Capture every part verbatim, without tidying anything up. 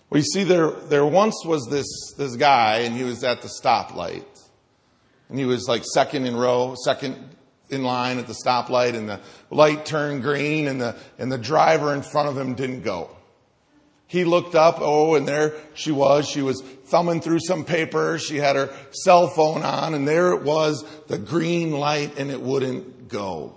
Well, you see, there there once was this this guy, and he was at the stoplight. And he was like second in row, second in line at the stoplight, and the light turned green, and the and the driver in front of him didn't go. He looked up, oh, and there she was. She was thumbing through some paper. She had her cell phone on, and there it was, the green light, and it wouldn't go.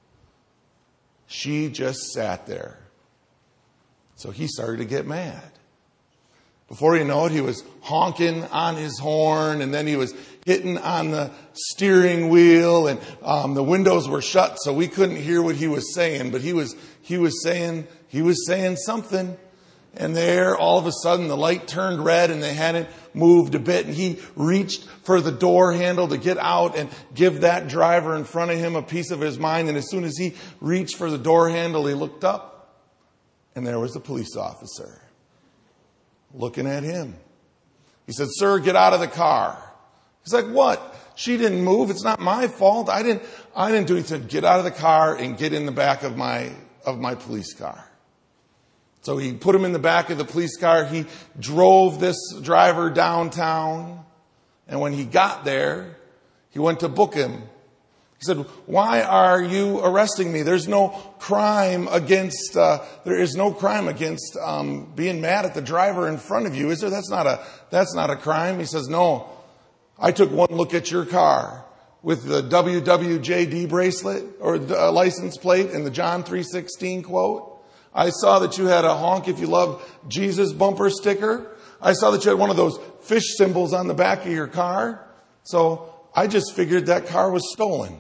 She just sat there. So he started to get mad. Before you know it, he was honking on his horn, and then he was hitting on the steering wheel, and um, the windows were shut, so we couldn't hear what he was saying. But he was he was saying he was saying something, and there, all of a sudden, the light turned red, and they hadn't moved a bit, and he reached for the door handle to get out and give that driver in front of him a piece of his mind. And as soon as he reached for the door handle, he looked up, and there was the police officer looking at him. He said, "Sir, get out of the car." He's like, "What? She didn't move. It's not my fault. I didn't, I didn't do it." He said, "Get out of the car and get in the back of my, of my police car." So he put him in the back of the police car. He drove this driver downtown. And when he got there, he went to book him. He said, "Why are you arresting me? There's no crime against, uh, there is no crime against, um, being mad at the driver in front of you, is there? That's not a, that's not a crime." He says, "No, I took one look at your car with the W W J D bracelet or the license plate and the John three sixteen quote. I saw that you had a honk if you love Jesus bumper sticker. I saw that you had one of those fish symbols on the back of your car. So I just figured that car was stolen."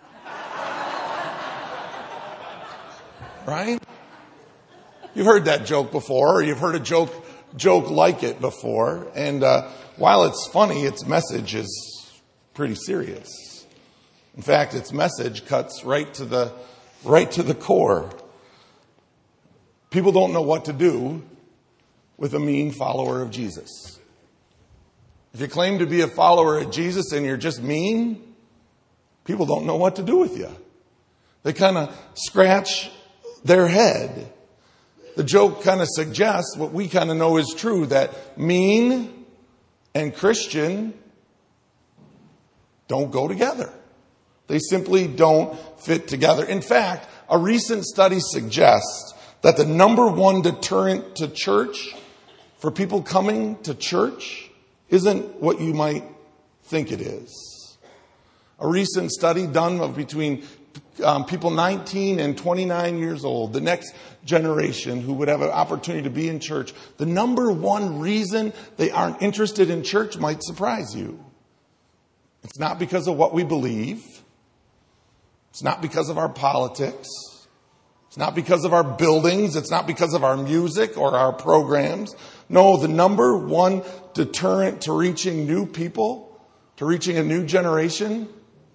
Right? You've heard that joke before, or you've heard a joke joke like it before. And uh, while it's funny, its message is pretty serious. In fact, its message cuts right to the right to the core. People don't know what to do with a mean follower of Jesus. If you claim to be a follower of Jesus and you're just mean, people don't know what to do with you. They kind of scratch their head. The joke kind of suggests what we kind of know is true, that mean and Christian don't go together. They simply don't fit together. In fact, a recent study suggests that the number one deterrent to church, for people coming to church, isn't what you might think it is. A recent study done of between um, people nineteen and twenty-nine years old, the next generation who would have an opportunity to be in church, the number one reason they aren't interested in church might surprise you. It's not because of what we believe. It's not because of our politics. It's not because of our buildings. It's not because of our music or our programs. No, the number one deterrent to reaching new people, to reaching a new generation,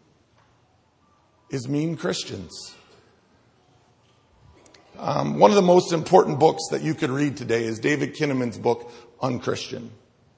is mean Christians. Um, one of the most important books that you could read today is David Kinnaman's book, Unchristian.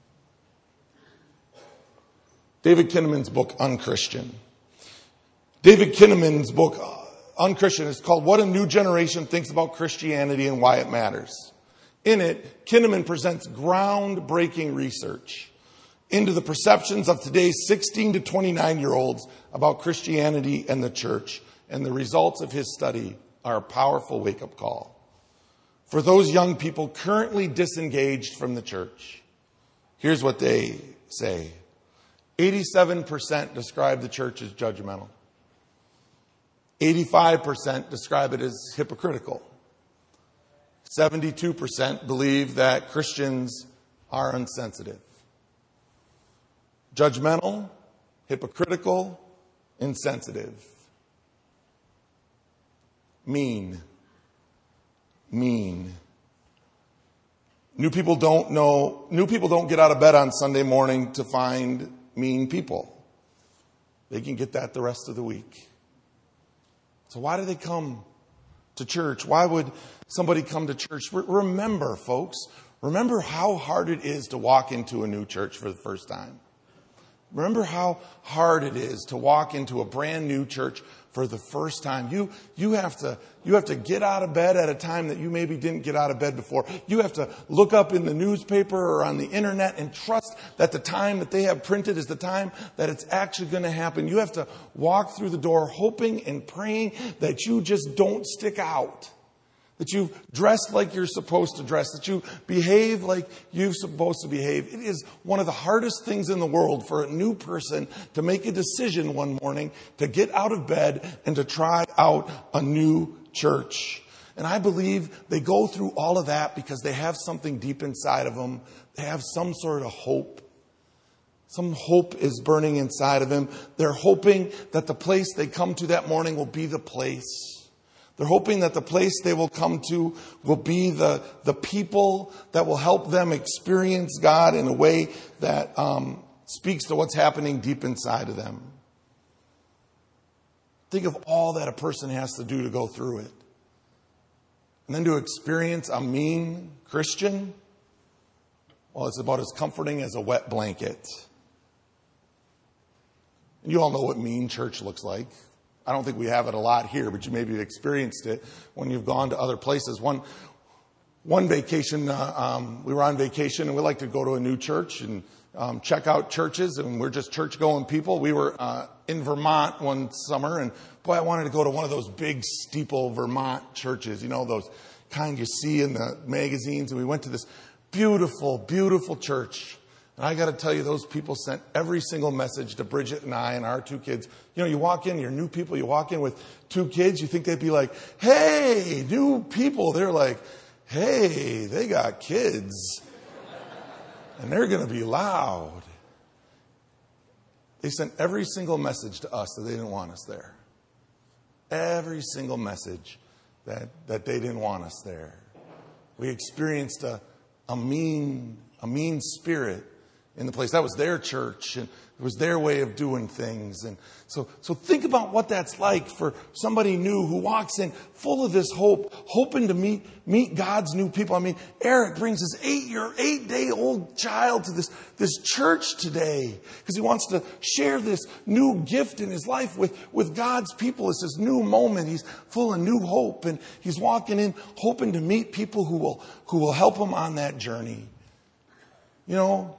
David Kinnaman's book, Unchristian. David Kinnaman's book, Unchristian, is called What a New Generation Thinks About Christianity and Why It Matters. In it, Kinnaman presents groundbreaking research into the perceptions of today's sixteen to twenty-nine-year-olds about Christianity and the church. And the results of his study are a powerful wake-up call for those young people currently disengaged from the church. Here's what they say. eighty-seven percent describe the church as judgmental. eighty-five percent describe it as hypocritical. seventy-two percent believe that Christians are insensitive. Judgmental, hypocritical, insensitive. Mean. Mean. New people don't know, new people don't get out of bed on Sunday morning to find mean people. They can get that the rest of the week. So why do they come to church? Why would somebody come to church? Remember, folks, remember how hard it is to walk into a new church for the first time. Remember how hard it is to walk into a brand new church for the first time. You, you have to, you have to get out of bed at a time that you maybe didn't get out of bed before. You have to look up in the newspaper or on the internet and trust that the time that they have printed is the time that it's actually going to happen. You have to walk through the door hoping and praying that you just don't stick out. That you've dressed like you're supposed to dress, that you behave like you're supposed to behave. It is one of the hardest things in the world for a new person to make a decision one morning to get out of bed and to try out a new church. And I believe they go through all of that because they have something deep inside of them. They have some sort of hope. Some hope is burning inside of them. They're hoping that the place they come to that morning will be the place. They're hoping that the place they will come to will be the, the people that will help them experience God in a way that um, speaks to what's happening deep inside of them. Think of all that a person has to do to go through it. And then to experience a mean Christian, well, it's about as comforting as a wet blanket. And you all know what mean church looks like. I don't think we have it a lot here, but you maybe have experienced it when you've gone to other places. One one vacation, uh, um, we were on vacation, and we like to go to a new church and um, check out churches, and we're just church-going people. We were uh, in Vermont one summer, and boy, I wanted to go to one of those big steeple Vermont churches, you know, those kind you see in the magazines. And we went to this beautiful, beautiful church. And I got to tell you, those people sent every single message to Bridget and I and our two kids. You know, you walk in, you're new people, you walk in with two kids, you think they'd be like, hey, new people. They're like, hey, they got kids. And they're going to be loud. They sent every single message to us that they didn't want us there. Every single message that, that they didn't want us there. We experienced a, a mean, a mean spirit in the place. That was their church, and it was their way of doing things. And so, so think about what that's like for somebody new who walks in full of this hope, hoping to meet, meet God's new people. I mean, Eric brings his eight year, eight day old child to this, this church today because he wants to share this new gift in his life with, with God's people. It's this new moment. He's full of new hope, and he's walking in hoping to meet people who will, who will help him on that journey. You know,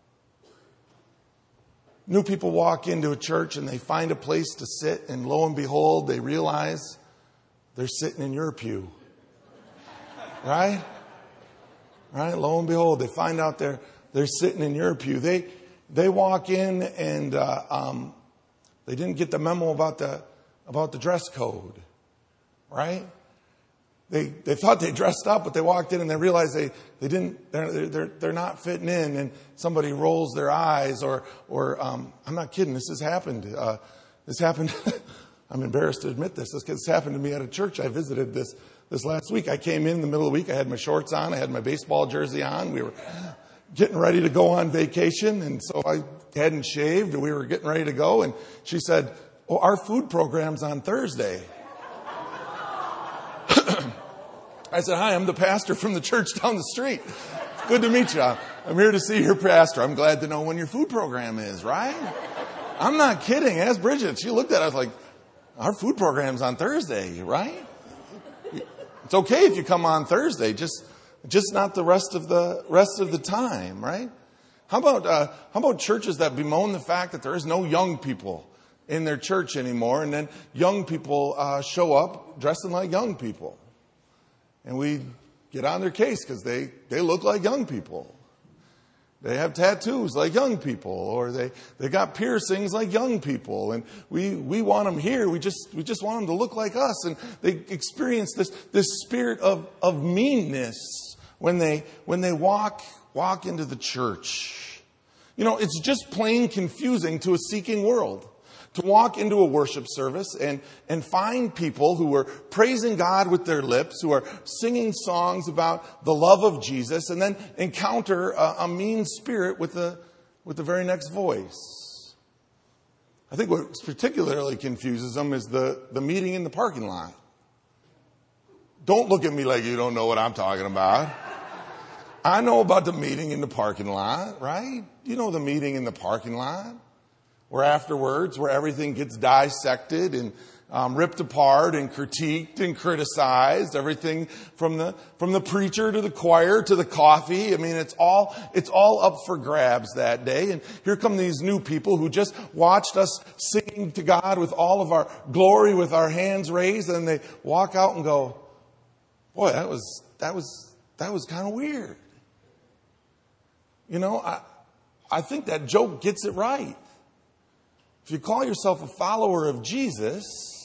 new people walk into a church and they find a place to sit, and lo and behold, they realize they're sitting in your pew. Right? Right? Lo and behold, they find out they're, they're sitting in your pew. They, they walk in and uh, um, they didn't get the memo about the, about the dress code. Right? They they thought they dressed up, but they walked in and they realized they, they didn't, they're, they're, they're not fitting in, and somebody rolls their eyes or, or um, I'm not kidding, this has happened. Uh, this happened, I'm embarrassed to admit this, this, this happened to me at a church I visited this, this last week. I came in in the middle of the week, I had my shorts on, I had my baseball jersey on, we were getting ready to go on vacation, and so I hadn't shaved, and we were getting ready to go, and she said, oh, our food program's on Thursday. I said, hi, I'm the pastor from the church down the street. Good to meet you. I'm here to see your pastor. I'm glad to know when your food program is, right? I'm not kidding. Ask Bridget. She looked at it. I was like, our food program's on Thursday, right? It's okay if you come on Thursday, just just not the rest of the rest of the time, right? How about uh, how about churches that bemoan the fact that there is no young people in their church anymore, and then young people uh, show up dressing like young people? And we get on their case because they, they look like young people. They have tattoos like young people, or they, they got piercings like young people. And we, we want them here. We just, we just want them to look like us. And they experience this, this spirit of, of meanness when they, when they walk, walk into the church. You know, it's just plain confusing to a seeking world. To walk into a worship service and, and find people who are praising God with their lips, who are singing songs about the love of Jesus, and then encounter a, a mean spirit with the, with the very next voice. I think what particularly confuses them is the, the meeting in the parking lot. Don't look at me like you don't know what I'm talking about. I know about the meeting in the parking lot, right? You know the meeting in the parking lot. where afterwards, where everything gets dissected and um, ripped apart and critiqued and criticized, everything from the from the preacher to the choir to the coffee. I mean, it's all it's all up for grabs that day. And here come these new people who just watched us singing to God with all of our glory, with our hands raised, and they walk out and go, "Boy, that was that was that was kind of weird." You know, I I think that joke gets it right. If you call yourself a follower of Jesus,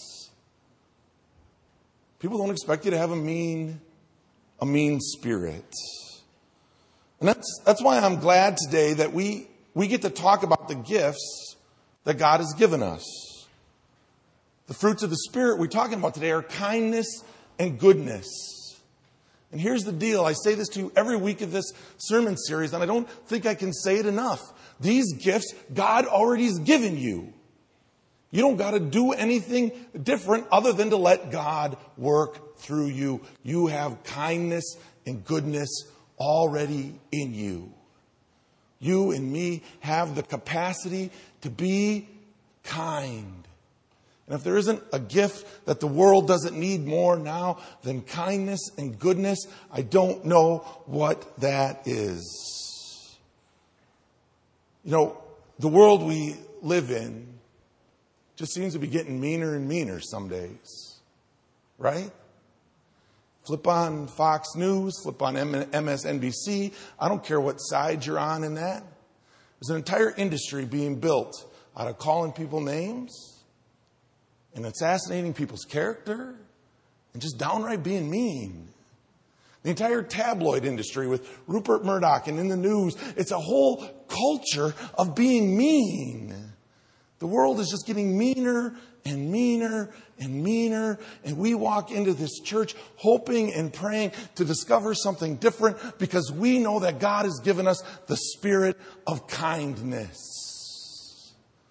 people don't expect you to have a mean, a mean spirit. And that's, that's why I'm glad today that we, we get to talk about the gifts that God has given us. The fruits of the Spirit we're talking about today are kindness and goodness. And here's the deal. I say this to you every week of this sermon series, and I don't think I can say it enough. These gifts God already has given you. You don't got to do anything different other than to let God work through you. You have kindness and goodness already in you. You and me have the capacity to be kind. And if there isn't a gift that the world doesn't need more now than kindness and goodness, I don't know what that is. You know, the world we live in just seems to be getting meaner and meaner some days. Right? Flip on Fox News, flip on M S N B C. I don't care what side you're on in that. There's an entire industry being built out of calling people names and assassinating people's character and just downright being mean. The entire tabloid industry with Rupert Murdoch and in the news, it's a whole culture of being mean. The world is just getting meaner and meaner and meaner. And we walk into this church hoping and praying to discover something different because we know that God has given us the spirit of kindness.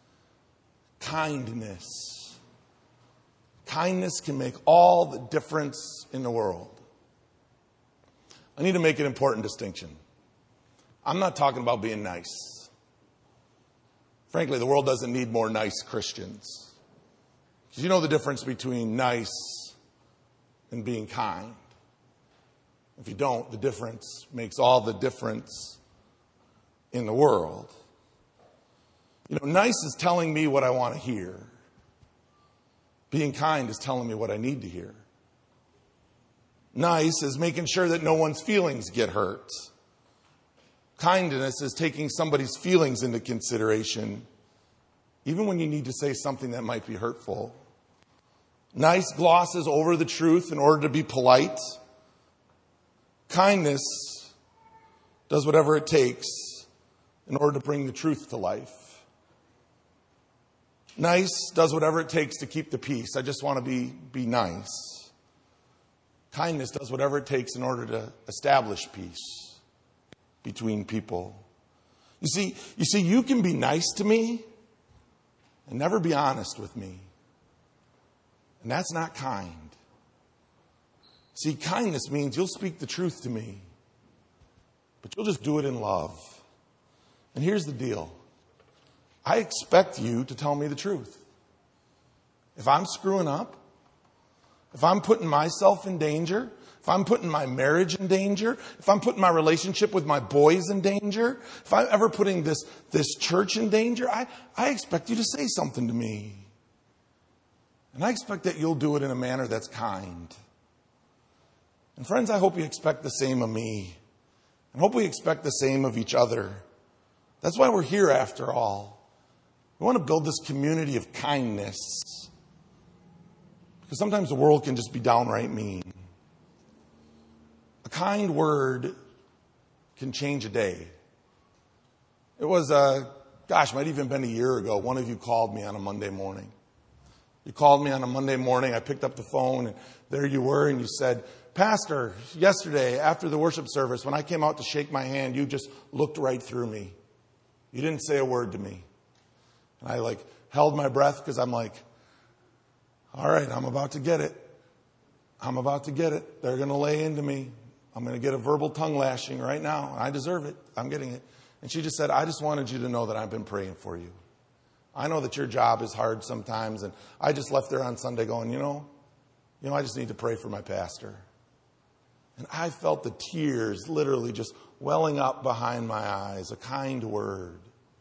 Kindness. Kindness can make all the difference in the world. I need to make an important distinction. I'm not talking about being nice. Frankly, the world doesn't need more nice Christians. Because you know the difference between nice and being kind. If you don't, the difference makes all the difference in the world. You know, nice is telling me what I want to hear. Being kind is telling me what I need to hear. Nice is making sure that no one's feelings get hurt. Kindness is taking somebody's feelings into consideration, even when you need to say something that might be hurtful. Nice glosses over the truth in order to be polite. Kindness does whatever it takes in order to bring the truth to life. Nice does whatever it takes to keep the peace. I just want to be, be nice. Kindness does whatever it takes in order to establish peace between people. You see, you see, you can be nice to me and never be honest with me. And that's not kind. See, kindness means you'll speak the truth to me, but you'll just do it in love. And here's the deal. I expect you to tell me the truth. If I'm screwing up, if I'm putting myself in danger, if I'm putting my marriage in danger, if I'm putting my relationship with my boys in danger, if I'm ever putting this, this church in danger, I, I expect you to say something to me. And I expect that you'll do it in a manner that's kind. And friends, I hope you expect the same of me. And hope we expect the same of each other. That's why we're here after all. We want to build this community of kindness. Because sometimes the world can just be downright mean. A kind word can change a day. It was, uh, gosh, might even been a year ago. One of you called me on a Monday morning. You called me on a Monday morning. I picked up the phone, and there you were, and you said, Pastor, yesterday after the worship service, when I came out to shake my hand, you just looked right through me. You didn't say a word to me. And I like held my breath because I'm like, all right, I'm about to get it. I'm about to get it. They're going to lay into me. I'm going to get a verbal tongue lashing right now. I deserve it. I'm getting it. And she just said, I just wanted you to know that I've been praying for you. I know that your job is hard sometimes, and I just left there on Sunday going, you know, you know, I just need to pray for my pastor. And I felt the tears literally just welling up behind my eyes, a kind word.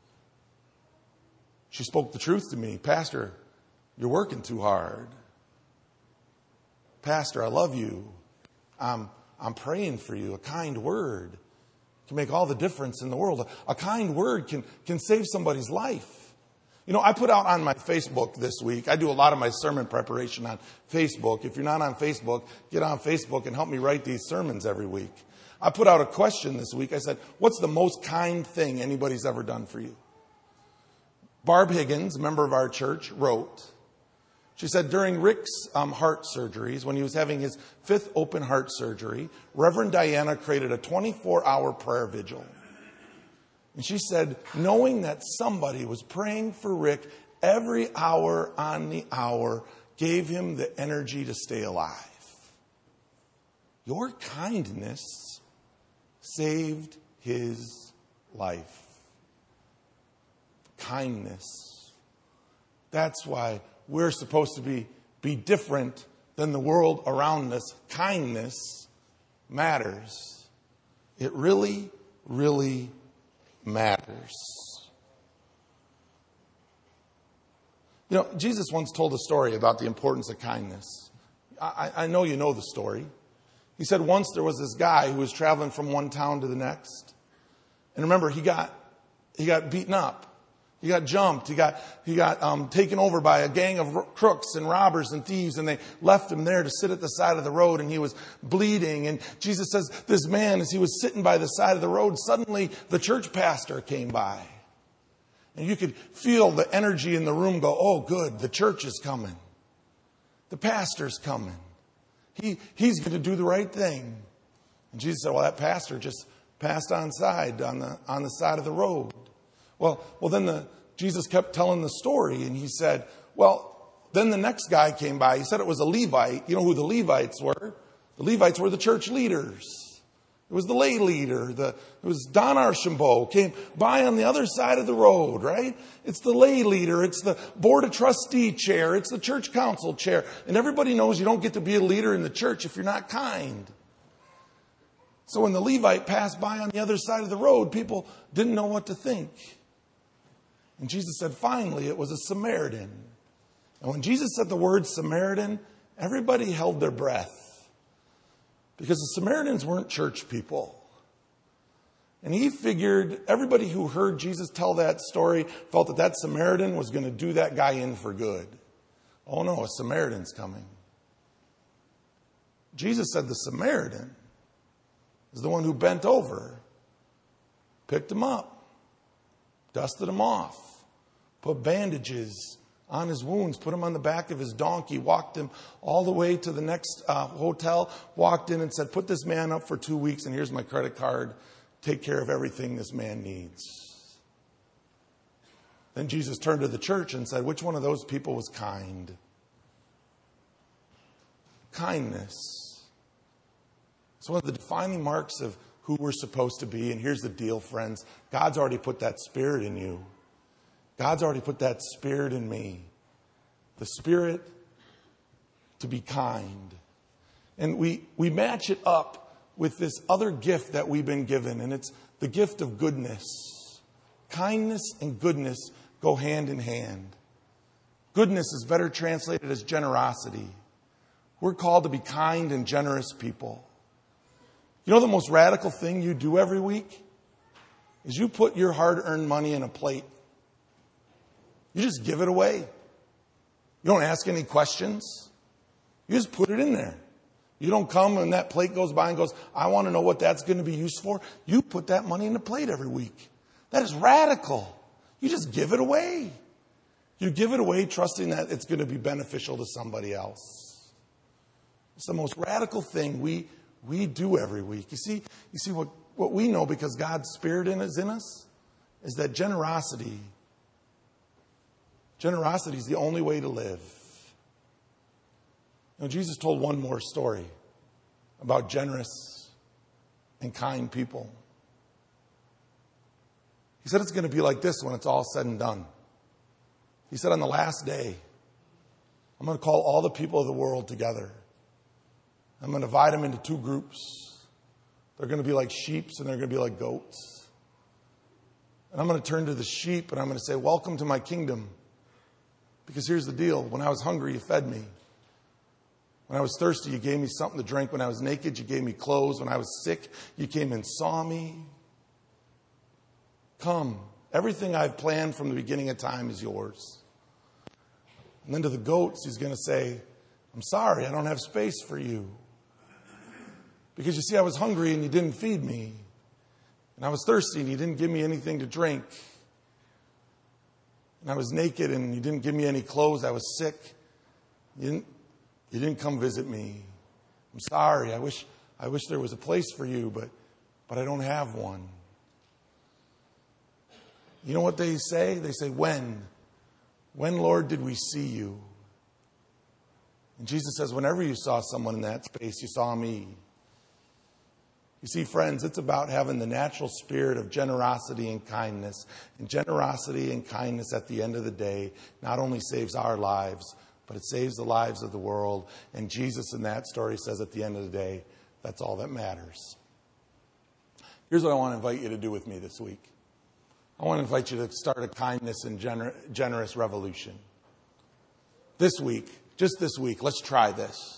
She spoke the truth to me. Pastor, you're working too hard. Pastor, I love you. I'm, I'm praying for you. A kind word can make all the difference in the world. A kind word can, can save somebody's life. You know, I put out on my Facebook this week, I do a lot of my sermon preparation on Facebook. If you're not on Facebook, get on Facebook and help me write these sermons every week. I put out a question this week. I said, what's the most kind thing anybody's ever done for you? Barb Higgins, a member of our church, wrote, she said, during Rick's um, heart surgeries, when he was having his fifth open heart surgery, Reverend Diana created a twenty-four hour prayer vigil. And she said, knowing that somebody was praying for Rick every hour on the hour gave him the energy to stay alive. Your kindness saved his life. Kindness. That's why we're supposed to be, be different than the world around us. Kindness matters. It really, really matters. You know, Jesus once told a story about the importance of kindness. I, I know you know the story. He said once there was this guy who was traveling from one town to the next. And remember, he got he got beaten up. He got jumped. He got he got um, taken over by a gang of crooks and robbers and thieves, and they left him there to sit at the side of the road, and he was bleeding. And Jesus says, this man, as he was sitting by the side of the road, suddenly the church pastor came by. And you could feel the energy in the room go, oh, good, the church is coming. The pastor's coming. He He's going to do the right thing. And Jesus said, well, that pastor just passed on side, on the on the side of the road. Well, well, then the, Jesus kept telling the story, and he said, well, then the next guy came by. He said it was a Levite. You know who the Levites were? The Levites were the church leaders. It was the lay leader. The, it was Don Archambault came by on the other side of the road, right? It's the lay leader. It's the board of trustee chair. It's the church council chair. And everybody knows you don't get to be a leader in the church if you're not kind. So when the Levite passed by on the other side of the road, people didn't know what to think. And Jesus said, finally, it was a Samaritan. And when Jesus said the word Samaritan, everybody held their breath. Because the Samaritans weren't church people. And he figured everybody who heard Jesus tell that story felt that that Samaritan was going to do that guy in for good. Oh no, a Samaritan's coming. Jesus said the Samaritan is the one who bent over, picked him up, dusted him off, put bandages on his wounds, put him on the back of his donkey, walked him all the way to the next uh, hotel, walked in and said, put this man up for two weeks and here's my credit card. Take care of everything this man needs. Then Jesus turned to the church and said, which one of those people was kind? Kindness. It's one of the defining marks of who we're supposed to be. And here's the deal, friends. God's already put that spirit in you. God's already put that spirit in me. The spirit to be kind. And we, we match it up with this other gift that we've been given. And it's the gift of goodness. Kindness and goodness go hand in hand. Goodness is better translated as generosity. We're called to be kind and generous people. You know the most radical thing you do every week? Is you put your hard-earned money in a plate. You just give it away. You don't ask any questions. You just put it in there. You don't come and that plate goes by and goes, I want to know what that's going to be used for. You put that money in the plate every week. That is radical. You just give it away. You give it away trusting that it's going to be beneficial to somebody else. It's the most radical thing we we do every week. You see, you see what, what we know because God's Spirit in is in us is that generosity, generosity is the only way to live. You know, Jesus told one more story about generous and kind people. He said it's going to be like this when it's all said and done. He said, on the last day, I'm going to call all the people of the world together. I'm going to divide them into two groups. They're going to be like sheep and they're going to be like goats. And I'm going to turn to the sheep and I'm going to say, welcome to my kingdom. Because here's the deal. When I was hungry, you fed me. When I was thirsty, you gave me something to drink. When I was naked, you gave me clothes. When I was sick, you came and saw me. Come. Everything I've planned from the beginning of time is yours. And then to the goats, he's going to say, I'm sorry, I don't have space for you. Because you see, I was hungry and you didn't feed me. And I was thirsty and you didn't give me anything to drink. And I was naked and you didn't give me any clothes. I was sick. You didn't, you didn't come visit me. I'm sorry. I wish, I wish there was a place for you, but, but I don't have one. You know what they say? They say, when? When, Lord, did we see you? And Jesus says, whenever you saw someone in that space, you saw me. You see, friends, it's about having the natural spirit of generosity and kindness. And generosity and kindness at the end of the day not only saves our lives, but it saves the lives of the world. And Jesus in that story says at the end of the day, that's all that matters. Here's what I want to invite you to do with me this week. I want to invite you to start a kindness and gener- generous revolution. This week, just this week, let's try this.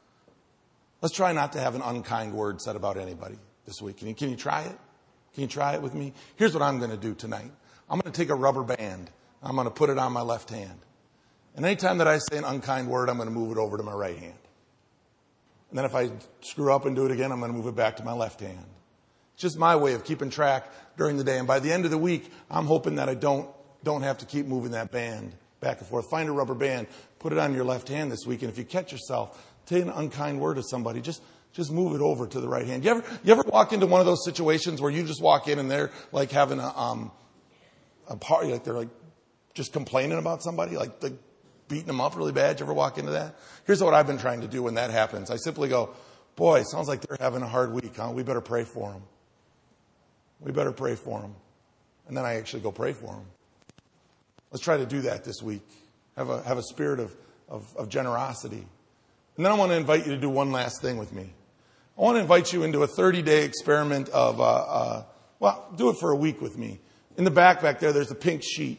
Let's try not to have an unkind word said about anybody this week. Can you, can you try it? Can you try it with me? Here's what I'm going to do tonight. I'm going to take a rubber band. I'm going to put it on my left hand. And anytime that I say an unkind word, I'm going to move it over to my right hand. And then if I screw up and do it again, I'm going to move it back to my left hand. It's just my way of keeping track during the day. And by the end of the week, I'm hoping that I don't, don't have to keep moving that band back and forth. Find a rubber band, put it on your left hand this week. And if you catch yourself, say an unkind word to somebody, just, just move it over to the right hand. You ever, you ever walk into one of those situations where you just walk in and they're like having a, um, a party, like they're like just complaining about somebody, like, like beating them up really bad? You ever walk into that? Here's what I've been trying to do when that happens. I simply go, boy, it sounds like they're having a hard week, huh? We better pray for them. We better pray for them. And then I actually go pray for them. Let's try to do that this week. Have a, have a spirit of, of, of generosity. And then I want to invite you to do one last thing with me. I want to invite you into a thirty-day experiment of, uh, uh, well, do it for a week with me. In the back back there, there's a pink sheet.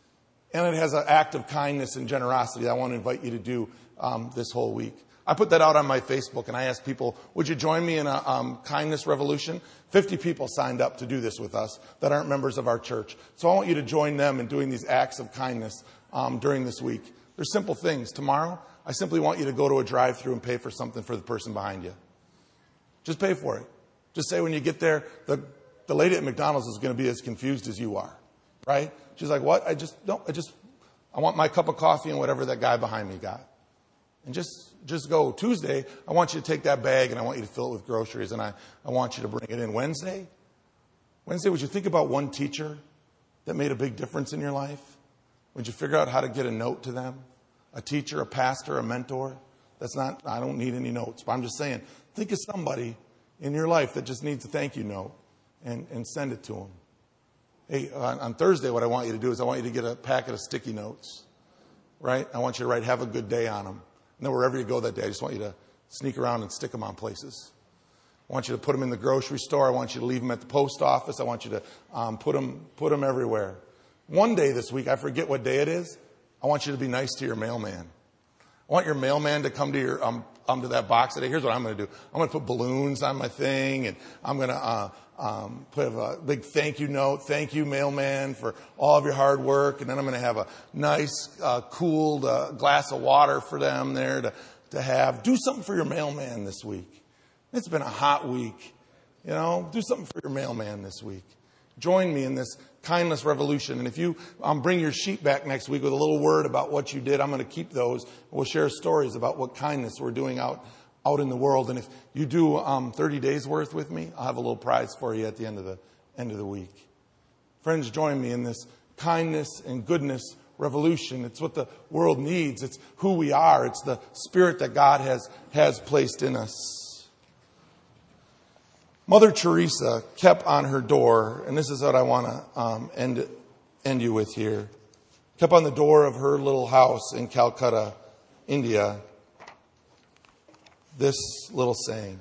And it has an act of kindness and generosity I want to invite you to do um, this whole week. I put that out on my Facebook and I asked people, would you join me in a um, kindness revolution? fifty people signed up to do this with us that aren't members of our church. So I want you to join them in doing these acts of kindness um, during this week. They're simple things. Tomorrow, I simply want you to go to a drive-thru and pay for something for the person behind you. Just pay for it. Just say when you get there, the, the lady at McDonald's is going to be as confused as you are, right? She's like, what? I just, no, I just, I want my cup of coffee and whatever that guy behind me got. And just, just go. Tuesday, I want you to take that bag and I want you to fill it with groceries and I, I want you to bring it in. Wednesday, Wednesday, would you think about one teacher that made a big difference in your life? Would you figure out how to get a note to them? A teacher, a pastor, a mentor? That's not, I don't need any notes, but I'm just saying, think of somebody in your life that just needs a thank you note and, and send it to them. Hey, on, on Thursday, what I want you to do is I want you to get a packet of sticky notes, right? I want you to write, have a good day on them. And then wherever you go that day, I just want you to sneak around and stick them on places. I want you to put them in the grocery store. I want you to leave them at the post office. I want you to um, put them, put them everywhere. One day this week, I forget what day it is, I want you to be nice to your mailman. I want your mailman to come to your um, um to that box today. Here's what I'm going to do. I'm going to put balloons on my thing, and I'm going to uh, um, put a big thank you note. Thank you, mailman, for all of your hard work. And then I'm going to have a nice, uh, cooled uh, glass of water for them there to to have. Do something for your mailman this week. It's been a hot week, you know. Do something for your mailman this week. Join me in this kindness revolution. And if you um, bring your sheet back next week with a little word about what you did, I'm going to keep those. We'll share stories about what kindness we're doing out, out in the world. And if you do um, thirty days worth with me, I'll have a little prize for you at the end of the end of the week. Friends, join me in this kindness and goodness revolution. It's what the world needs. It's who we are. It's the spirit that God has, has placed in us. Mother Teresa kept on her door, and this is what I want to um, end, end you with here. kept on the door of her little house in Calcutta, India, this little saying.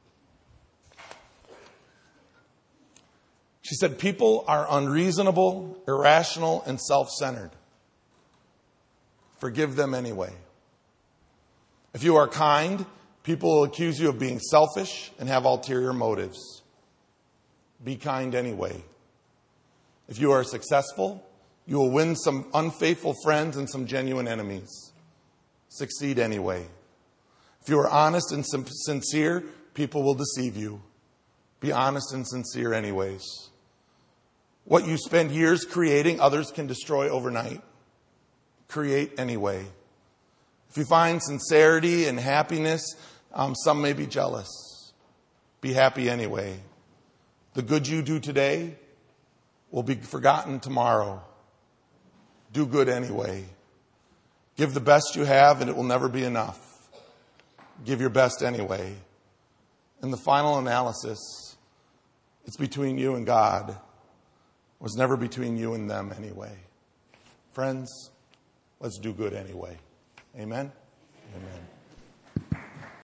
She said, people are unreasonable, irrational, and self-centered. Forgive them anyway. If you are kind, people will accuse you of being selfish and have ulterior motives. Be kind anyway. If you are successful, you will win some unfaithful friends and some genuine enemies. Succeed anyway. If you are honest and sincere, people will deceive you. Be honest and sincere anyways. What you spend years creating, others can destroy overnight. Create anyway. If you find sincerity and happiness, um, some may be jealous. Be happy anyway. The good you do today will be forgotten tomorrow. Do good anyway. Give the best you have and it will never be enough. Give your best anyway. In the final analysis, it's between you and God. It was never between you and them anyway. Friends, let's do good anyway. Amen? Amen.